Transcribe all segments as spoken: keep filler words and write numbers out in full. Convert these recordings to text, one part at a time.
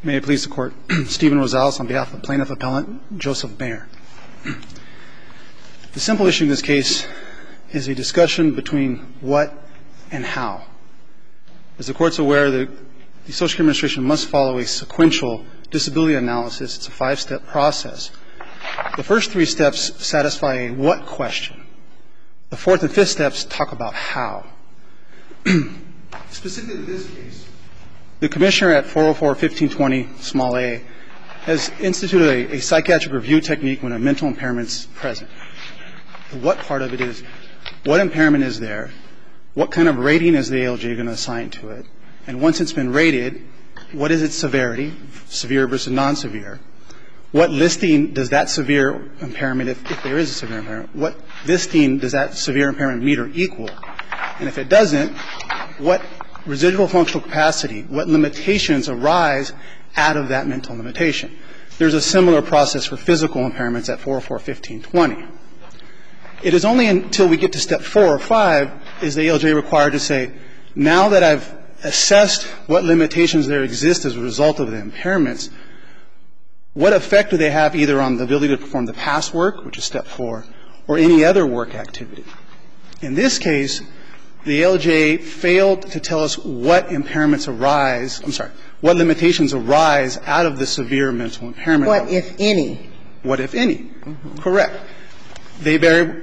May it please the Court. Stephen Rosales on behalf of Plaintiff Appellant Joseph Mayer. The simple issue in this case is a discussion between what and how. As the Court's aware, the, the Social Security Administration must follow a sequential disability analysis. It's a five-step process. The first three steps satisfy a what question. The fourth and fifth steps talk about how. Specifically in this case, the Commissioner at four oh four fifteen twenty small a has instituted a, a psychiatric review technique when a mental impairment is present. The what part of it is what impairment is there, what kind of rating is the A L J going to assign to it, and once it's been rated, what is its severity, severe versus non-severe, what listing does that severe impairment, if, if there is a severe impairment, what listing does that severe impairment meet or equal, and if it doesn't, what residual functional capacity, what limitations arise out of that mental limitation. There's a similar process for physical impairments at four oh four fifteen twenty. It is only until we get to step four or five is the A L J required to say, now that I've assessed what limitations there exist as a result of the impairments, what effect do they have either on the ability to perform the past work, which is step four, or any other work activity. In this case, the A L J failed to tell us what impairments arise, I'm sorry, what limitations arise out of the severe mental impairment. What, if any? What, if any? Mm-hmm. Correct. They vary,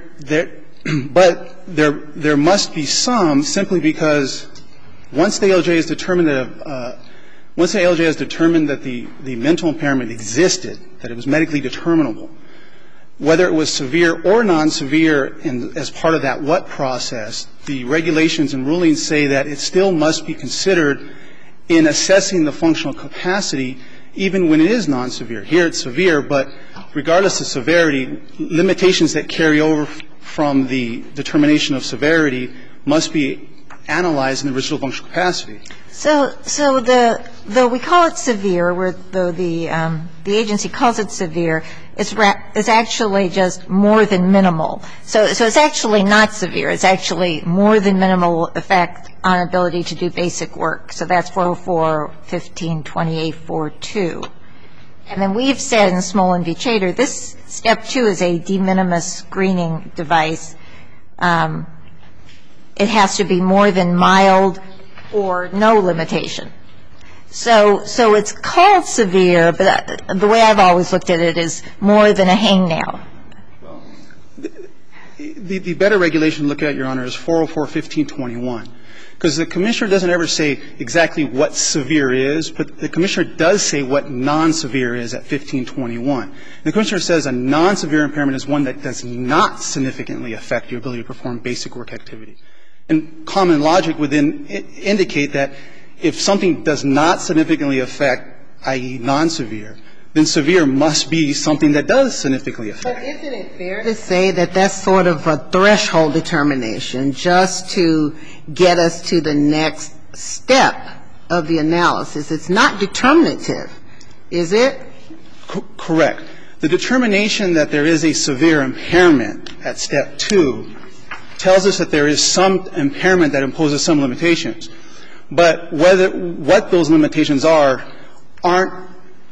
but there, there must be some simply because once the A L J has determined that, uh, once the A L J has determined that the, the mental impairment existed, that it was medically determinable, whether it was severe or non-severe in, as part of that what process, the regulations and rulings say that it still must be considered in assessing the functional capacity even when it is non-severe. Here it's severe, but regardless of severity, limitations that carry over from the determination of severity must be analyzed in the residual functional capacity. So, so the though we call it severe, where though the um, the agency calls it severe, it's ra- it's actually just more than minimal. So, so it's actually not severe. It's actually more than minimal effect on ability to do basic work. So that's four oh four fifteen twenty-eight forty-two. And then we've said in Smolin v. Chater, this step two is a de minimis screening device. Um, it has to be more than mild or no limitation. So, so it's called severe, but the way I've always looked at it is more than a hangnail. Well, the, the better regulation to look at, Your Honor, is four oh four fifteen twenty-one. Because the Commissioner doesn't ever say exactly what severe is, but the Commissioner does say what non-severe is at fifteen twenty-one. The Commissioner says a non-severe impairment is one that does not significantly affect your ability to perform basic work activity. And common logic would then indicate that if something does not significantly affect, that is non-severe, then severe must be something that does significantly affect. But isn't it fair to say that that's sort of a threshold determination just to get us to the next step of the analysis? It's not determinative, is it? C- correct. The determination that there is a severe impairment at step two tells us that there is some impairment that imposes some limitations. But whether what those limitations are aren't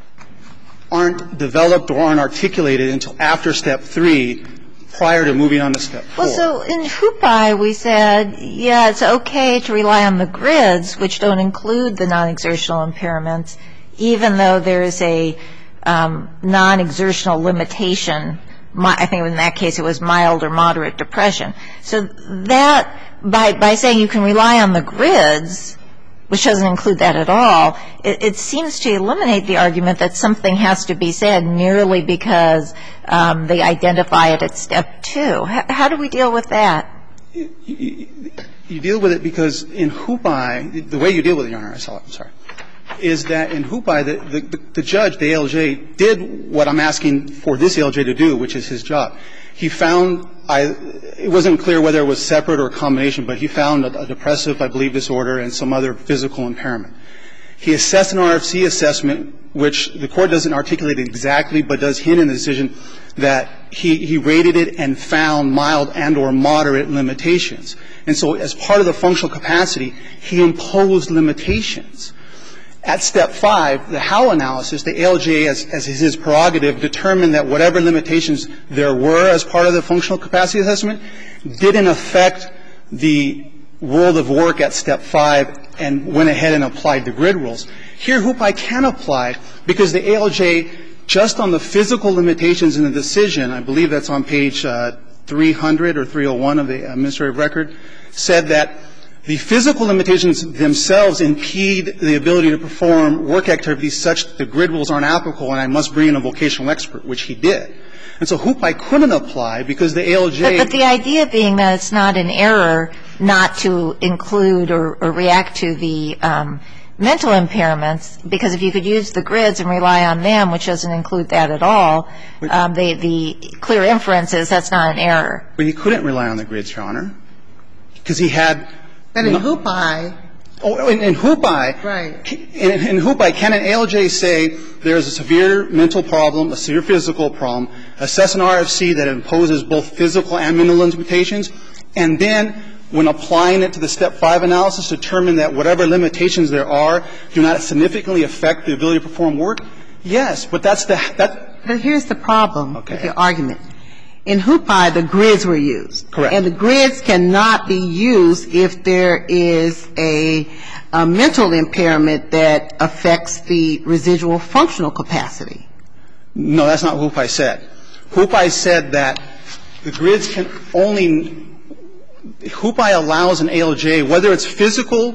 aren't developed or aren't articulated until after step three, prior to moving on to step four. Well, so in Hupai we said, yeah, it's okay to rely on the grids, which don't include the non-exertional impairments, even though there is a um, non-exertional limitation. I think in that case it was mild or moderate depression. So that, by by saying you can rely on the grids, which doesn't include that at all, it, it seems to eliminate the argument that something has to be said merely because um, they identify it at step two. H- how do we deal with that? You, you, you deal with it because in Hupai, the way you deal with it, Your Honor, I saw it, I'm sorry, is that in Hupai, the, the, the judge, the A L J, did what I'm asking for this A L J to do, which is his job. He found, I, it wasn't clear whether it was separate or a combination, but he found a, a depressive, I believe, disorder and some other physical impairment. He assessed an R F C assessment, which the Court doesn't articulate exactly, but does hint in the decision that he, he rated it and found mild and or moderate limitations. And so as part of the functional capacity, he imposed limitations. At step five, the Howe analysis, the A L J, as, as is his prerogative, determined that whatever limitations there were as part of the functional capacity assessment didn't affect the world of work at step five and went ahead and applied the grid rules. Here, Hupai can apply because the A L J, just on the physical limitations in the decision, I believe that's on page uh, three hundred or three oh one of the administrative record, said that the physical limitations themselves impede the ability to perform work activities such that the grid rules aren't applicable and I must bring in a vocational expert, which he did. And so Hupai couldn't apply because the A L J – But, but the idea being that it's not an error not to include or, or react to the um, mental impairments, because if you could use the grids and rely on them, which doesn't include that at all, um, the, the clear inference is that's not an error. But he couldn't rely on the grids, Your Honor, because he had – But in Hupai – Oh, in, in Hupai – Right. In, in Hupai, can an A L J say there's a severe mental problem, a severe physical problem, assess an R F C that imposes both physical and mental limitations, and then when applying it to the step five analysis, determine that whatever limitations there are do not significantly affect the ability to perform work? Yes, but that's the that. But here's the problem Okay. with your argument. In Hupai, the grids were used. Correct. And the grids cannot be used if there is a, a mental impairment that affects the residual functional capacity. No, that's not what Hupai said. Hupai said that the grids can only – Hupai allows an A L J, whether it's physical,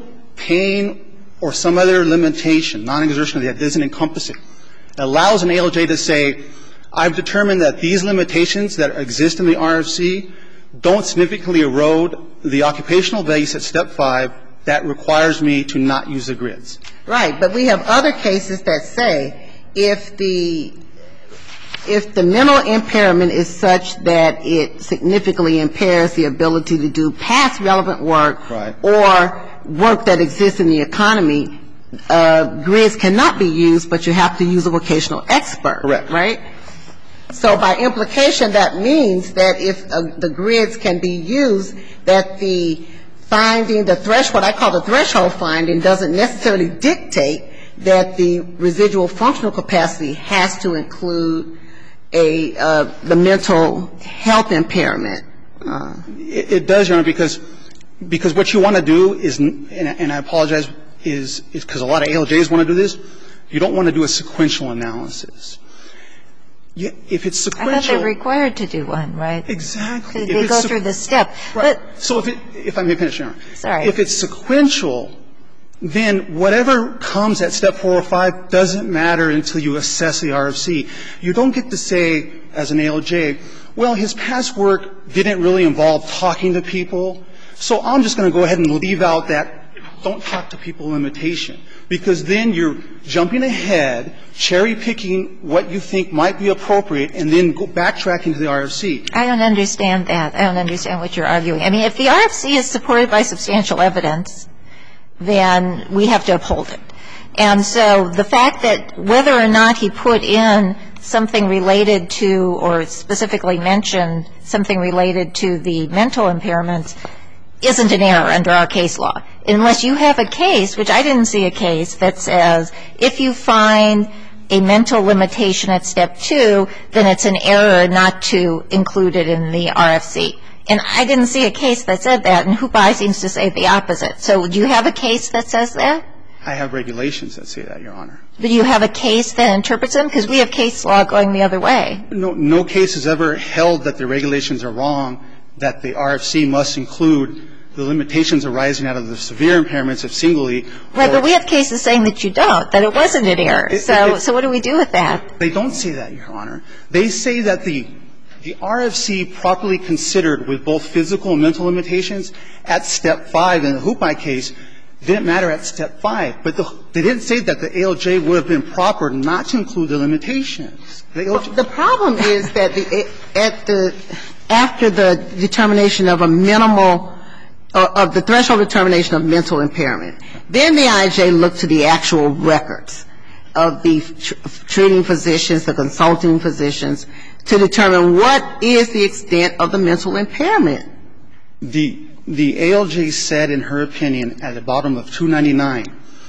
pain, or some other limitation, non-exertional that doesn't encompass it, it allows an A L J to say, I've determined that these limitations that exist in the R F C don't significantly erode the occupational base at step five that requires me to not use the grids. Right. But we have other cases that say if the if the mental impairment is such that it significantly impairs the ability to do past relevant work Right. or work that exists in the economy, uh, grids cannot be used, but you have to use a vocational expert. Correct. Right? So by implication, that means that if uh, the grids can be used, that the finding, the threshold, what I call the threshold finding, doesn't necessarily dictate that the residual functional capacity has to include a uh, the mental health impairment. Uh, It, it does, Your Honor, because because what you want to do is, and, and I apologize, is because a lot of A L Js want to do this, you don't want to do a sequential analysis. You, if it's sequential. I thought they're required to do one, right? Exactly. They go through the step. Right. But, so if it, if I may finish, Your Honor. Sorry. If it's sequential, then whatever comes at step four or five doesn't matter until you assess the R F C. You don't get to say, as an A L J, well, his past work didn't really involve talking to people, so I'm just going to go ahead and leave out that don't talk to people limitation, because then you're jumping ahead, cherry-picking what you think might be appropriate, and then go backtracking to the R F C. I don't understand that. I don't understand what you're arguing. I mean, if the R F C is supported by substantial evidence, then we have to uphold it. And so the fact that whether or not he put in something related to or specifically mentioned something related to the mental impairments isn't an error under our case law. Unless you have a case, which I didn't see a case, that says if you find a mental limitation at step two, then it's an error not to include it in the R F C. And I didn't see a case that said that, and Hupai seems to say the opposite. So do you have a case that says that? I have regulations that say that, Your Honor. Do you have a case that interprets them? Because we have case law going the other way. No, no case has ever held that the regulations are wrong, that the R F C must include the limitations arising out of the severe impairments of singly. Right, but we have cases saying that you don't, that it wasn't an error. It, so it, so what do we do with that? They don't say that, Your Honor. They say that the the R F C properly considered with both physical and mental limitations at step five in the Hupai case didn't matter at step five. But the, they didn't say that the A L J would have been proper not to include the limitations. The, well, the problem is that the, at the after the determination of a minimal of the threshold determination of mental impairment, then the I J looked to the actual records of the tr- treating physicians, the consulting physicians, to determine what is the extent of the mental impairment. The the A L J said in her opinion at the bottom of two ninety-nine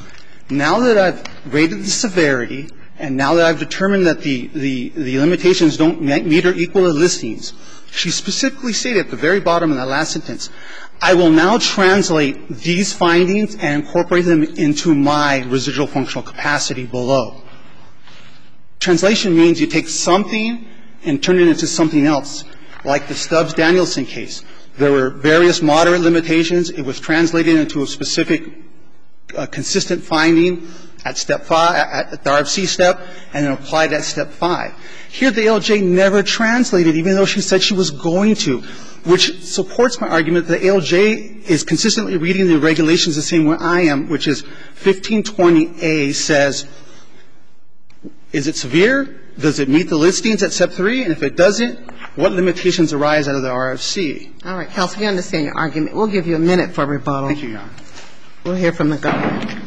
Now that I've rated the severity and now that I've determined that the, the, the limitations don't meet or equal the listings, she specifically stated at the very bottom of that last sentence, I will now translate these findings and incorporate them into my residual functional capacity below. Translation means you take something and turn it into something else, like the Stubbs-Danielson case. There were various moderate limitations. It was translated into a specific uh, consistent finding at step five, at the R F C step, and then applied at step five. Here, the A L J never translated, even though she said she was going to, which supports my argument that the A L J is consistently reading the regulations the same way I am, which is fifteen twenty A says, is it severe? Does it meet the listings at step three? And if it doesn't, what limitations arise out of the R F C? All right, counsel, we understand your argument. We'll give you a minute for rebuttal. Thank you, Your Honor. We'll hear from the government.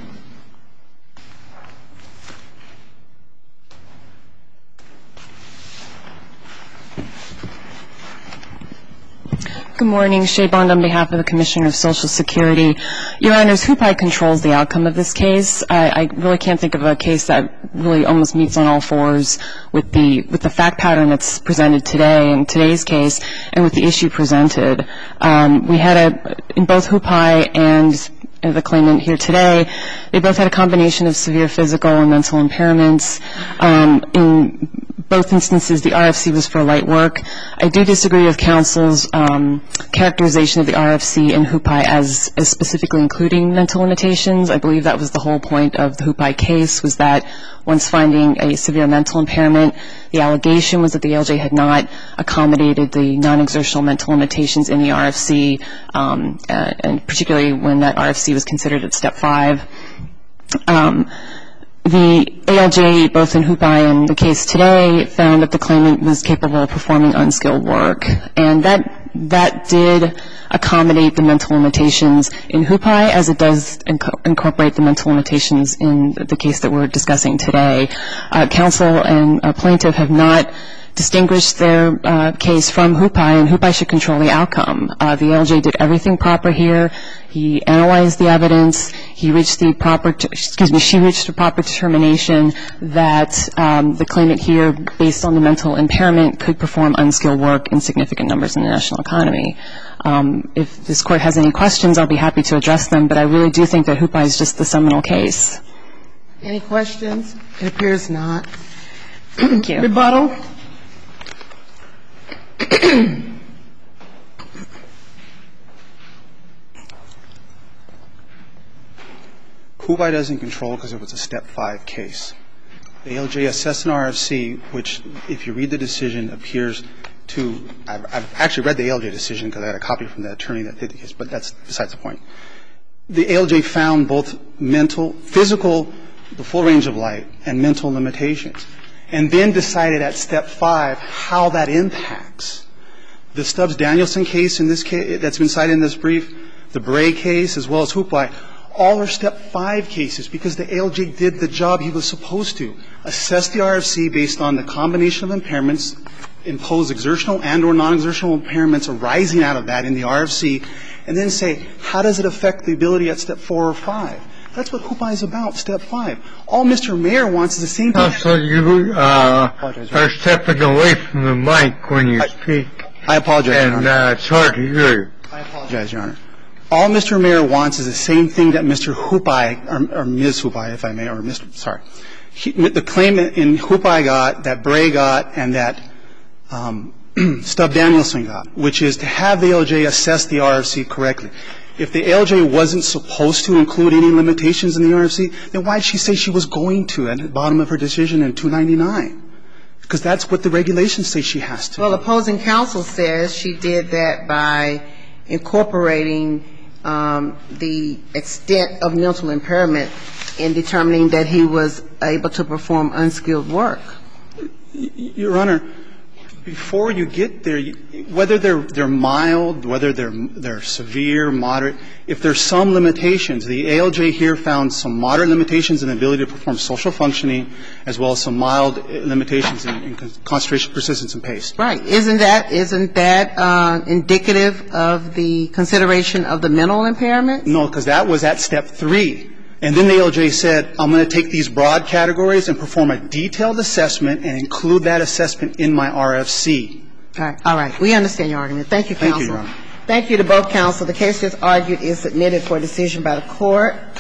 Good morning. Shea Bond on behalf of the Commissioner of Social Security. Your Honors, Hupai controls the outcome of this case. I, I really can't think of a case that really almost meets on all fours with the with the fact pattern that's presented today in today's case and with the issue presented. Um, we had a, in both Hupai and the claimant here today, they both had a combination of severe physical and mental impairments. Um, in both instances, the R F C was for light work. I do disagree with counsel's um, characterization of the R F C in Hupai as, as specifically including mental limitations. I believe that was the whole point of the Hupai case, was that once finding a severe mental impairment, the allegation was that the A L J had not accommodated the non-exertional mental limitations in the R F C, um, uh, and particularly when that R F C was considered at step five. Um, The A L J, both in Hupai and the case today, found that the claimant was capable of performing unskilled work, and that that did accommodate the mental limitations in Hupai, as it does inc- incorporate the mental limitations in the case that we're discussing today. Uh, counsel and uh, plaintiff have not distinguished their uh, case from Hupai, and Hupai should control the outcome. Uh, the A L J did everything proper here. He analyzed the evidence. He reached the proper, t- excuse me, she reached the proper determination that um, the claimant here, based on the mental impairment, could perform unskilled work in significant numbers in the national economy. Um, if this Court has any questions, I'll be happy to address them, but I really do think that Hupai is just the seminal case. Any questions? It appears not. Thank you. Rebuttal? Hupai doesn't control because it was a step five case. The A L J assessed an R F C, which, if you read the decision, appears to – I've, I've actually read the A L J decision because I had a copy from the attorney that did the case, but that's besides the point. The A L J found both mental, physical, the full range of light, and mental limitations, and then decided at step five how that impacts. The Stubbs-Danielson case in this case that's been cited in this brief, the Bray case, as well as Hupai, all are step five cases because the A L J did the job he was supposed to, assess the R F C based on the combination of impairments, impose exertional and or non-exertional impairments arising out of that in the R F C, and then say, how does it affect the ability at step four or five? That's what Hupai is about, step five. All Mister Mayer wants is the same thing. Counsel, you uh, are stepping away from the mic when you I, speak. I apologize, and, Your Honor. And uh, it's hard to hear you. I apologize, Your Honor. All Mister Mayer wants is the same thing that Mister Hupai, or, or Miz Hupai, if I may, or Mister Sorry. He, the claim in Hupai got, that Bray got, and that um, Stubbs-Danielson got, which is to have the A L J assess the R F C correctly. If the A L J wasn't supposed to include any limitations in the R F C, then why did she say she was going to at the bottom of her decision in two ninety-nine? Because that's what the regulations say she has to. Well, opposing counsel says she did that by incorporating um, the extent of mental impairment in determining that he was able to perform unskilled work. Your Honor, before you get there, whether they're they're mild, whether they're they're severe, moderate, if there's some limitations, the A L J here found some moderate limitations in the ability to perform social functioning, as well as some mild limitations in, in concentration, persistence, and pace. Right. Isn't that isn't that uh, indicative of the consideration of the mental impairment? No, because that was at step three. And then the A L J said, I'm going to take these broad categories and perform a detailed assessment and include that assessment in my R F C. All right. All right. We understand your argument. Thank you, counsel. Thank you, Your Honor. Thank you to both counsel. The case just argued is submitted for decision by the court.